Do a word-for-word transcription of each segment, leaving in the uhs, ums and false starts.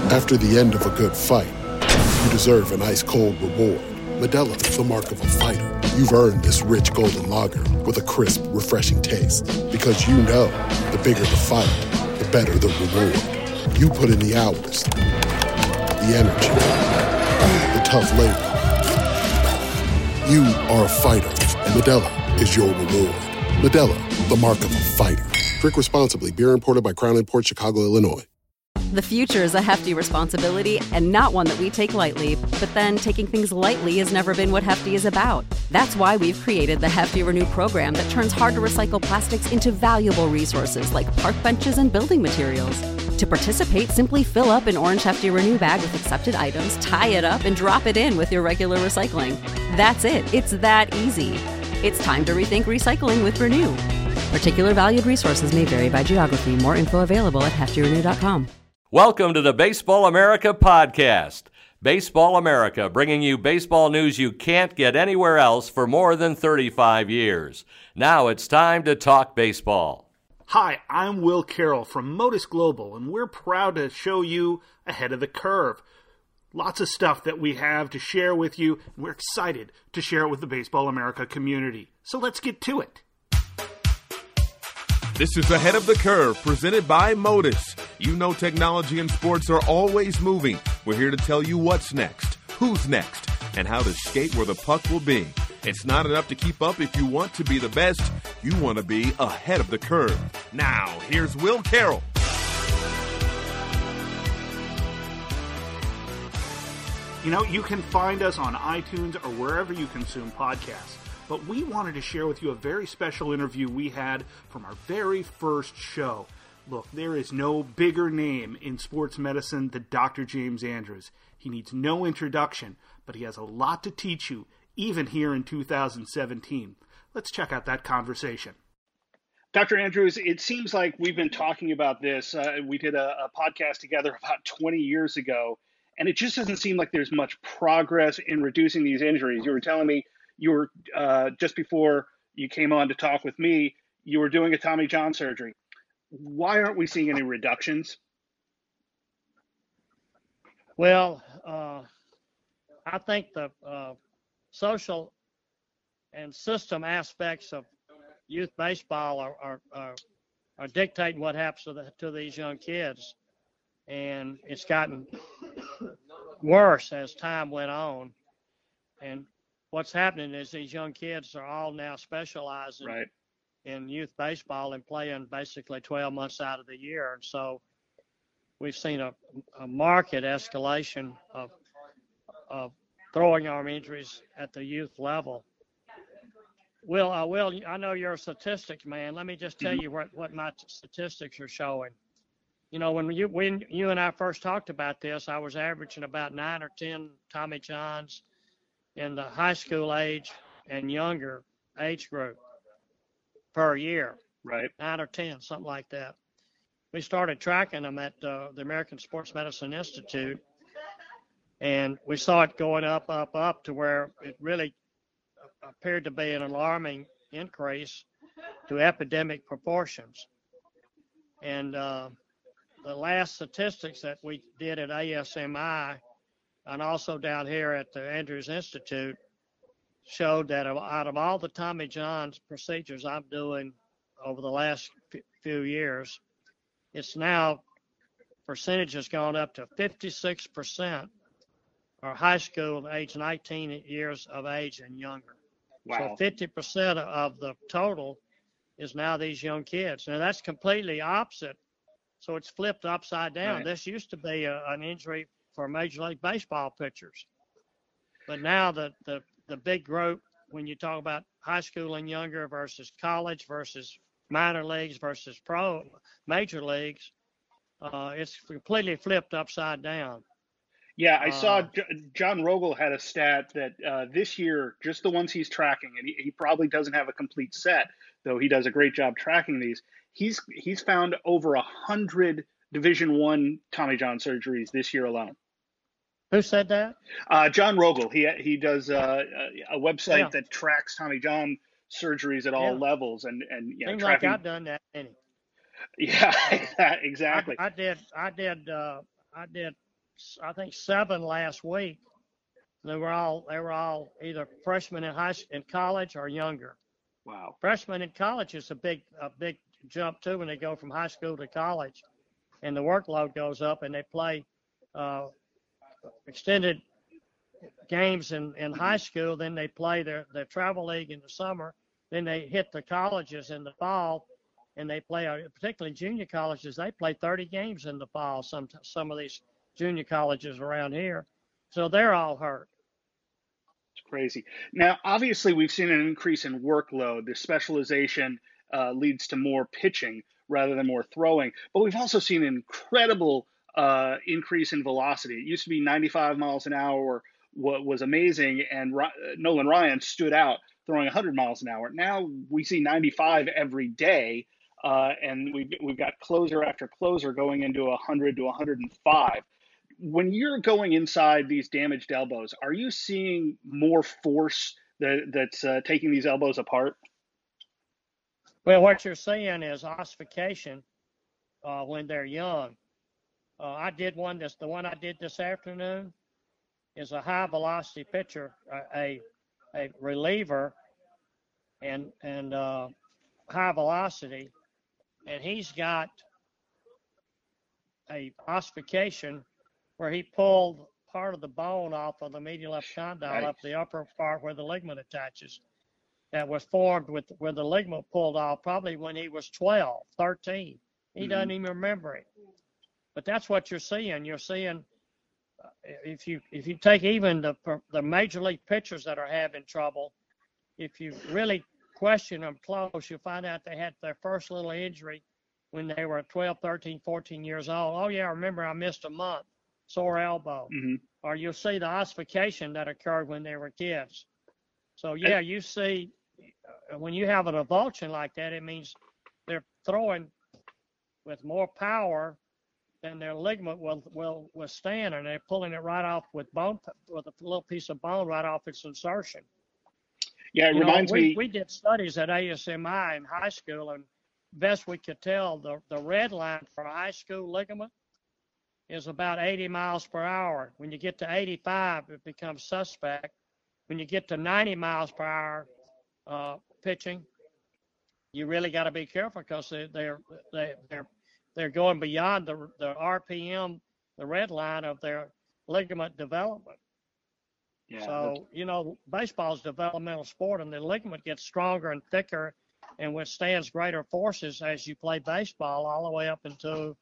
After the end of a good fight, you deserve an ice-cold reward. Modelo is the mark of a fighter. You've earned this rich golden lager with a crisp, refreshing taste. Because you know, the bigger the fight, the better the reward. You put in the hours, the energy, the tough labor. You are a fighter, and Modelo is your reward. Modelo, the mark of a fighter. Drink responsibly. Beer imported by Crown Imports, Chicago, Illinois. The future is a hefty responsibility and not one that we take lightly. But then taking things lightly has never been what Hefty is about. That's why we've created the Hefty Renew program that turns hard-to-recycle plastics into valuable resources like park benches and building materials. To participate, simply fill up an orange Hefty Renew bag with accepted items, tie it up, and drop it in with your regular recycling. That's it. It's that easy. It's time to rethink recycling with Renew. Particular valued resources may vary by geography. More info available at hefty renew dot com. Welcome to the Baseball America podcast. Baseball America, bringing you baseball news you can't get anywhere else for more than thirty-five years. Now it's time to talk baseball. Hi, I'm Will Carroll from Modus Global, and we're proud to show you ahead of the curve. Lots of stuff that we have to share with you, and we're excited to share it with the Baseball America community. So let's get to it. This is Ahead of the Curve, presented by Modus. You know technology and sports are always moving. We're here to tell you what's next, who's next, and how to skate where the puck will be. It's not enough to keep up if you want to be the best. You want to be ahead of the curve. Now, here's Will Carroll. You know, you can find us on iTunes or wherever you consume podcasts. But we wanted to share with you a very special interview we had from our very first show. Look, there is no bigger name in sports medicine than Doctor James Andrews. He needs no introduction, but he has a lot to teach you, even here in two thousand seventeen. Let's check out that conversation. Doctor Andrews, it seems like we've been talking about this. Uh, we did a, a podcast together about twenty years ago, and it just doesn't seem like there's much progress in reducing these injuries. You were telling me you were, uh, just before you came on to talk with me, you were doing a Tommy John surgery. Why aren't we seeing any reductions? Well, uh, I think the uh, social and system aspects of youth baseball are, are, are, are dictating what happens to, the, to these young kids. And it's gotten worse as time went on. And what's happening is these young kids are all now specializing right. in youth baseball and playing basically twelve months out of the year. And so we've seen a, a marked escalation of, of throwing arm injuries at the youth level. Will, uh, Will, I know you're a statistics man. Let me just tell you what, what my statistics are showing. You know, when you when you and I first talked about this, I was averaging about nine or ten Tommy Johns in the high school age and younger age group per year. Right. Nine or ten, something like that. We started tracking them at uh, the American Sports Medicine Institute, and we saw it going up, up, up to where it really appeared to be an alarming increase to epidemic proportions. And uh, the last statistics that we did at A S M I and also down here at the Andrews Institute showed that out of all the Tommy John's procedures I'm doing over the last few years, it's now percentage has gone up to fifty-six percent are high school age nineteen years of age and younger. Wow. So fifty percent of the total is now these young kids. Now that's completely opposite. So it's flipped upside down. Right. This used to be a, an injury for Major League Baseball pitchers. But now the, the, the big group, when you talk about high school and younger versus college versus minor leagues versus pro major leagues, uh, it's completely flipped upside down. Yeah, I saw Uh, J- John Rogel had a stat that uh, this year, just the ones he's tracking, and he, he probably doesn't have a complete set, though he does a great job tracking these. He's he's found over a hundred Division One Tommy John surgeries this year alone. Who said that? Uh, John Rogel. He he does uh, a website Yeah. that tracks Tommy John surgeries at all Yeah. levels, and and you know, Seems tracking. like I've done that many. Yeah, exactly. I, I did. I did. Uh, I did I think seven last week. They were all they were all either freshmen in high in college or younger. Wow. Freshmen in college is a big a big jump too when they go from high school to college, and the workload goes up, and they play uh, extended games in, in high school. Then they play their, their travel league in the summer. Then they hit the colleges in the fall, and they play, particularly junior colleges, they play thirty games in the fall, some some of these junior colleges around here. So they're all hurt. It's crazy. Now, obviously, we've seen an increase in workload. The specialization uh, leads to more pitching rather than more throwing. But we've also seen an incredible uh, increase in velocity. It used to be ninety-five miles an hour, what was amazing, and Nolan Ryan stood out throwing one hundred miles an hour. Now we see ninety-five every day, uh, and we've, we've got closer after closer going into one hundred to one hundred five. When you're going inside these damaged elbows, are you seeing more force that, that's uh, taking these elbows apart? Well, what you're seeing is ossification uh, when they're young. Uh, I did one, this, the one I did this afternoon is a high velocity pitcher, a, a reliever and, and uh, high velocity. And he's got a ossification where he pulled part of the bone off of the medial left condyle Nice. Up the upper part where the ligament attaches. That was formed with where the ligament pulled off probably when he was twelve, thirteen. He mm-hmm. doesn't even remember it. But that's what you're seeing. You're seeing uh, if you if you take even the the major league pitchers that are having trouble, if you really question them close, you'll find out they had their first little injury when they were twelve, thirteen, fourteen years old. Oh yeah, I remember I missed a month. Sore elbow, mm-hmm. or you'll see the ossification that occurred when they were kids. So yeah, you see uh, when you have an avulsion like that, it means they're throwing with more power than their ligament will will withstand, and they're pulling it right off with bone with a little piece of bone right off its insertion. Yeah, it you reminds know, we, me. We did studies at A S M I in high school, and best we could tell, the the red line for a high school ligament is about eighty miles per hour. When you get to eighty-five, it becomes suspect. When you get to ninety miles per hour uh, pitching, you really got to be careful because they, they're they, they're they're going beyond the the R P M, the red line of their ligament development. Yeah, so you know, baseball's a developmental sport, and the ligament gets stronger and thicker, and withstands greater forces as you play baseball all the way up until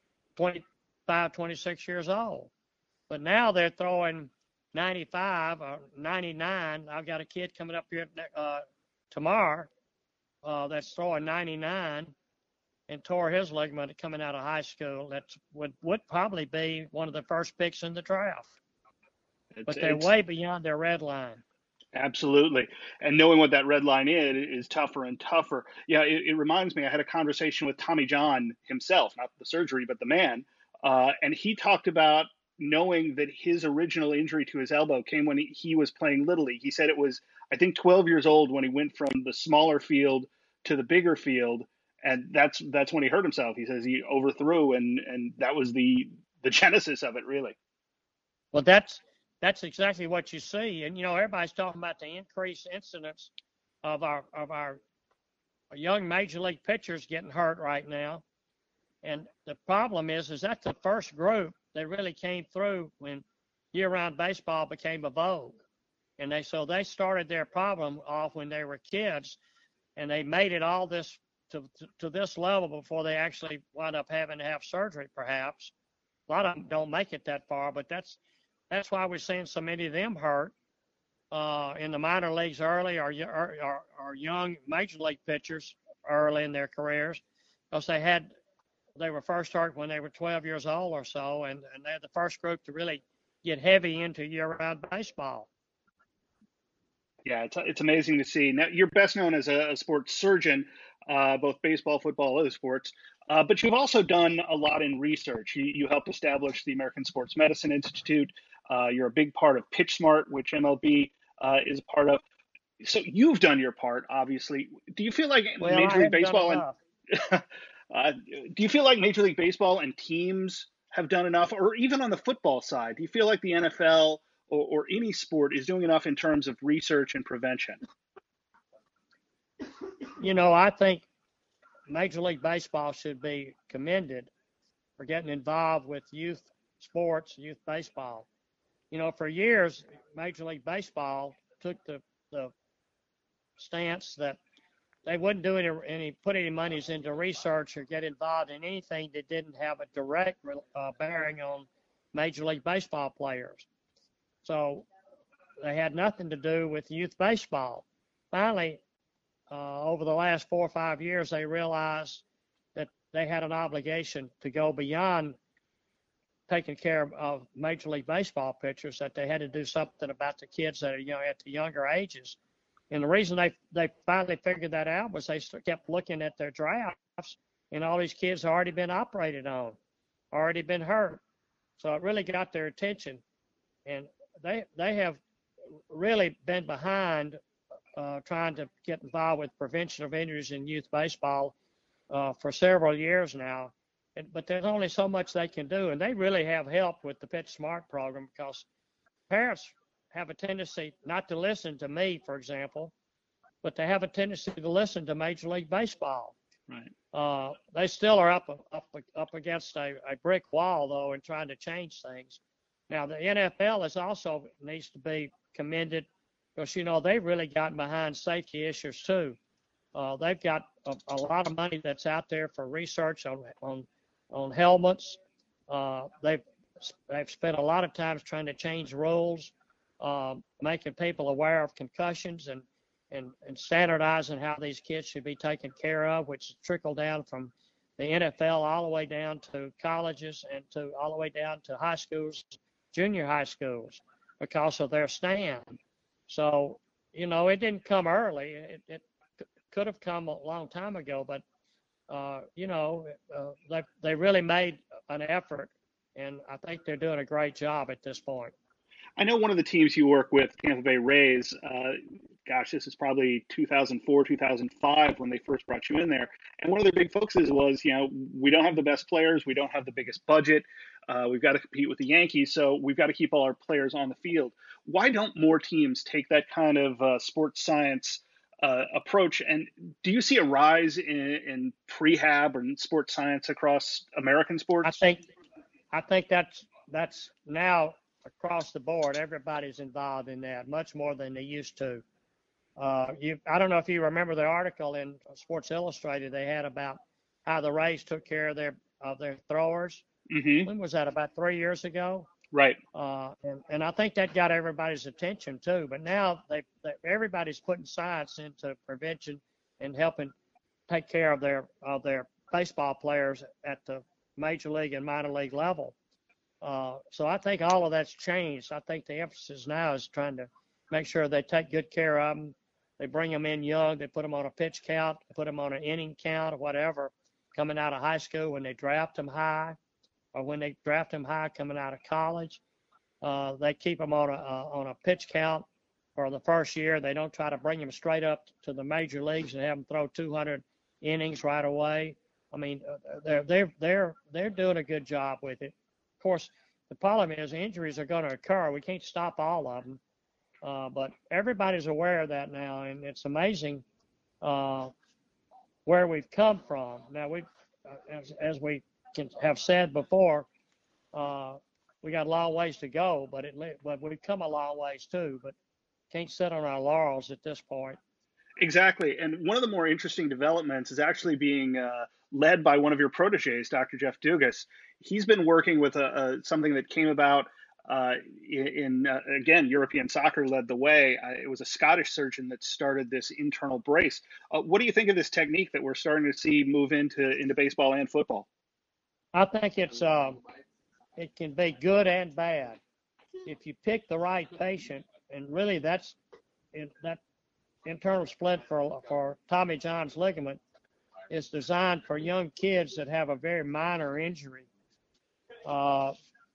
twenty-five, twenty-six years old. But now they're throwing ninety-five or ninety-nine. I've got a kid coming up here uh, tomorrow uh, that's throwing ninety-nine and tore his ligament coming out of high school. That would, would probably be one of the first picks in the draft. It's, but they're way beyond their red line. Absolutely. And knowing what that red line is, is tougher and tougher. Yeah, it, it reminds me, I had a conversation with Tommy John himself, not the surgery, but the man. Uh, and he talked about knowing that his original injury to his elbow came when he, he was playing Little League. He said it was, I think, twelve years old when he went from the smaller field to the bigger field. And that's that's when he hurt himself. He says he overthrew, and, and that was the, the genesis of it, really. Well, that's that's exactly what you see. And, you know, everybody's talking about the increased incidence of our of our young major league pitchers getting hurt right now. And the problem is, is that's the first group that really came through when year-round baseball became a vogue. And they so they started their problem off when they were kids, and they made it all this to, to, to this level before they actually wound up having to have surgery, perhaps. A lot of them don't make it that far, but that's that's why we're seeing so many of them hurt uh, in the minor leagues early, or, or, or, or young major league pitchers early in their careers, because they had they were first hurt when they were twelve years old or so, and, and they're the first group to really get heavy into year-round baseball. Yeah, it's it's amazing to see. Now, you're best known as a, a sports surgeon, uh, both baseball, football, other sports, uh, but you've also done a lot in research. You, you helped establish the American Sports Medicine Institute. Uh, you're a big part of PitchSmart, which M L B uh, is a part of. So you've done your part, obviously. Do you feel like well, Major League Baseball and uh, do you feel like Major League Baseball and teams have done enough, or even on the football side? Do you feel like the N F L or, or any sport is doing enough in terms of research and prevention? You know, I think Major League Baseball should be commended for getting involved with youth sports, youth baseball. You know, for years, Major League Baseball took the, the stance that they wouldn't do any, any put any monies into research or get involved in anything that didn't have a direct uh, bearing on Major League Baseball players. So they had nothing to do with youth baseball. Finally, uh, over the last four or five years, they realized that they had an obligation to go beyond taking care of Major League Baseball pitchers, that they had to do something about the kids that are, you know, at the younger ages. And the reason they they finally figured that out was they kept looking at their drafts, and all these kids had already been operated on, already been hurt. So it really got their attention, and they they have really been behind uh, trying to get involved with prevention of injuries in youth baseball uh, for several years now. And, but there's only so much they can do, and they really have helped with the Pitch Smart program, because parents have a tendency not to listen to me, for example, but they have a tendency to listen to Major League Baseball. Right. Uh, they still are up up up against a, a brick wall, though, in trying to change things. Now, the N F L is also needs to be commended, because, you know, they've really gotten behind safety issues, too. Uh, they've got a, a lot of money that's out there for research on on, on helmets. Uh, they've, they've spent a lot of times trying to change rules, uh, making people aware of concussions, and, and, and standardizing how these kids should be taken care of, which trickle down from the N F L all the way down to colleges and to all the way down to high schools, junior high schools, because of their stand. So, you know, it didn't come early. It, it could have come a long time ago, but, uh, you know, uh, they, they really made an effort, and I think they're doing a great job at this point. I know one of the teams you work with, Tampa Bay Rays, uh, gosh, this is probably two thousand four, two thousand five when they first brought you in there. And one of their big focuses was, you know, we don't have the best players. We don't have the biggest budget. Uh, we've got to compete with the Yankees, so we've got to keep all our players on the field. Why don't more teams take that kind of uh, sports science uh, approach? And do you see a rise in, in prehab or in sports science across American sports? I think, I think that's that's now across the board. Everybody's involved in that much more than they used to. Uh, you, I don't know if you remember the article in Sports Illustrated they had about how the Rays took care of their of their throwers. Mm-hmm. When was that? About three years ago. Right. Uh, and, and I think that got everybody's attention too. But now they, they everybody's putting science into prevention and helping take care of their of their baseball players at the major league and minor league level. Uh, so I think all of that's changed. I think the emphasis now is trying to make sure they take good care of them. They bring them in young. They put them on a pitch count, put them on an inning count or whatever, coming out of high school when they draft them high, or when they draft them high coming out of college. Uh, they keep them on a uh, on a pitch count for the first year. They don't try to bring them straight up to the major leagues and have them throw two hundred innings right away. I mean, they're they're they're they're doing a good job with it. Of course, the problem is injuries are going to occur. We can't stop all of them, uh, but everybody's aware of that now, and it's amazing uh, where we've come from. Now, we, uh, as, as we can have said before, uh, we got a long ways to go, but it but we've come a long ways too. But can't sit on our laurels at this point. Exactly. And one of the more interesting developments is actually being uh, led by one of your proteges, Doctor Jeff Dugas. He's been working with a, a, something that came about uh, in, in uh, again, European soccer led the way. Uh, it was a Scottish surgeon that started this internal brace. Uh, what do you think of this technique that we're starting to see move into, into baseball and football? I think it's um, it can be good and bad. If you pick the right patient, and really that's in, that internal splint for for Tommy John's ligament is designed for young kids that have a very minor injury, uh,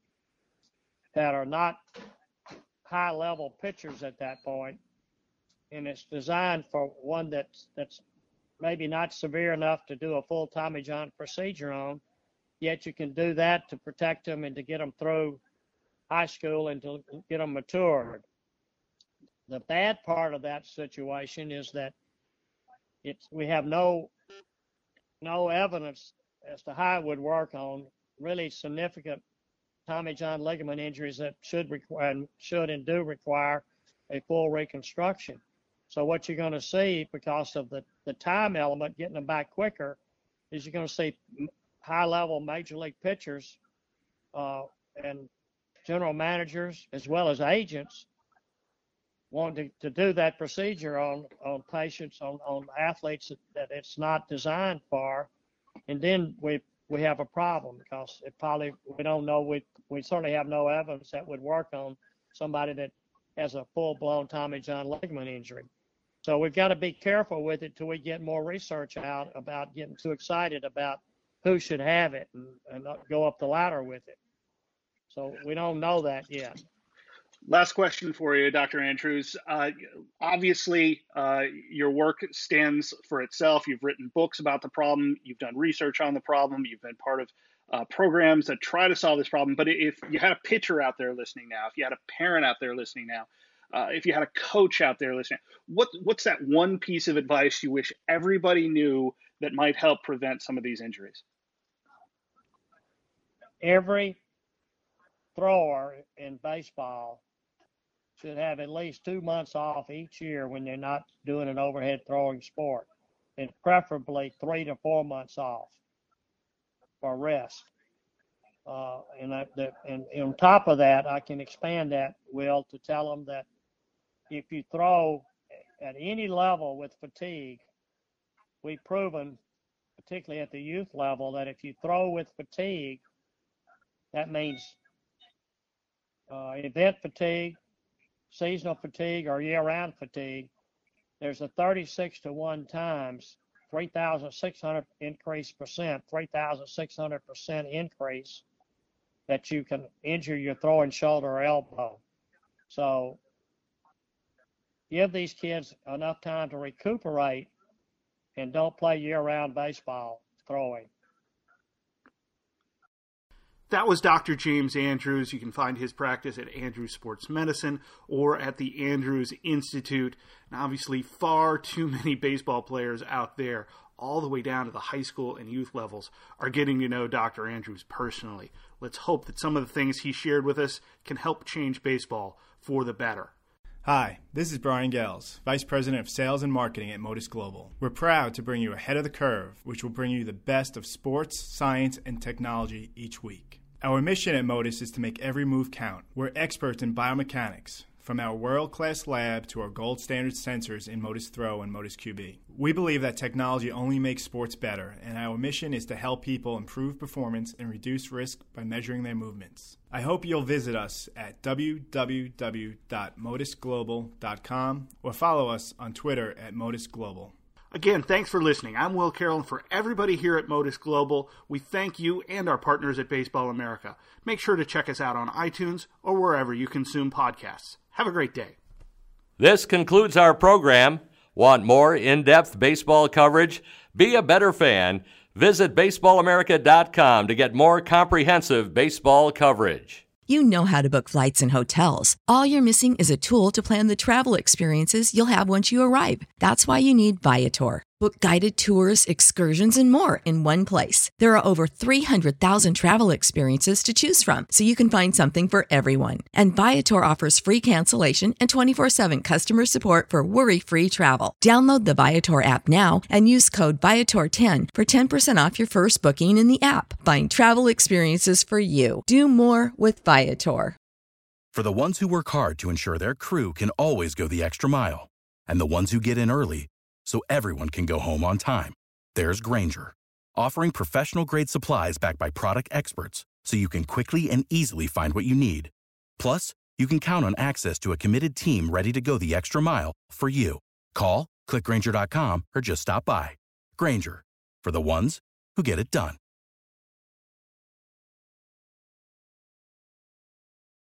that are not high-level pitchers at that point, and it's designed for one that's that's maybe not severe enough to do a full Tommy John procedure on, yet you can do that to protect them and to get them through high school and to get them matured. The bad part of that situation is that it's we have no no evidence as to how it would work on really significant Tommy John ligament injuries that should require and should and do require a full reconstruction. So what you're going to see, because of the, the time element, getting them back quicker, is you're going to see high-level major league pitchers uh, and general managers as well as agents wanting to, to do that procedure on, on patients, on, on athletes that, that it's not designed for. And then we we have a problem because it probably, we don't know, we, we certainly have no evidence that would work on somebody that has a full-blown Tommy John ligament injury. So we've got to be careful with it till we get more research out about getting too excited about who should have it and, and not go up the ladder with it. So we don't know that yet. Last question for you, Doctor Andrews. Uh, obviously, uh, your work stands for itself. You've written books about the problem. You've done research on the problem. You've been part of uh, programs that try to solve this problem. But if you had a pitcher out there listening now, if you had a parent out there listening now, uh, if you had a coach out there listening, what what's that one piece of advice you wish everybody knew that might help prevent some of these injuries? Every thrower in baseball should have at least two months off each year when they're not doing an overhead throwing sport, and preferably three to four months off for rest. Uh, and, I, the, and, and on top of that, I can expand that, Will, to tell them that if you throw at any level with fatigue, we've proven, particularly at the youth level, that if you throw with fatigue, that means uh, event fatigue, seasonal fatigue, or year-round fatigue, there's a thirty-six to one times, three thousand six hundred increase percent, three thousand six hundred percent increase that you can injure your throwing shoulder or elbow. So give these kids enough time to recuperate and don't play year-round baseball throwing. That was Doctor James Andrews. You can find his practice at Andrews Sports Medicine or at the Andrews Institute. And obviously, far too many baseball players out there, all the way down to the high school and youth levels, are getting to know Doctor Andrews personally. Let's hope that some of the things he shared with us can help change baseball for the better. Hi, this is Brian Gales, Vice President of Sales and Marketing at Modus Global. We're proud to bring you Ahead of the Curve, which will bring you the best of sports, science, and technology each week. Our mission at Modus is to make every move count. We're experts in biomechanics, from our world-class lab to our gold standard sensors in Modus Throw and Modus Q B. We believe that technology only makes sports better, and our mission is to help people improve performance and reduce risk by measuring their movements. I hope you'll visit us at w w w dot modus global dot com or follow us on Twitter at Modus Global. Again, thanks for listening. I'm Will Carroll, and for everybody here at Modus Global, we thank you and our partners at Baseball America. Make sure to check us out on iTunes or wherever you consume podcasts. Have a great day. This concludes our program. Want more in-depth baseball coverage? Be a better fan. Visit baseball america dot com to get more comprehensive baseball coverage. You know how to book flights and hotels. All you're missing is a tool to plan the travel experiences you'll have once you arrive. That's why you need Viator. Book guided tours, excursions, and more in one place. There are over three hundred thousand travel experiences to choose from, so you can find something for everyone. And Viator offers free cancellation and twenty-four seven customer support for worry-free travel. Download the Viator app now and use code Viator ten for ten percent off your first booking in the app. Find travel experiences for you. Do more with Viator. For the ones who work hard to ensure their crew can always go the extra mile, and the ones who get in early so everyone can go home on time, there's Grainger, offering professional-grade supplies backed by product experts so you can quickly and easily find what you need. Plus, you can count on access to a committed team ready to go the extra mile for you. Call, click Grainger dot com, or just stop by. Grainger, for the ones who get it done.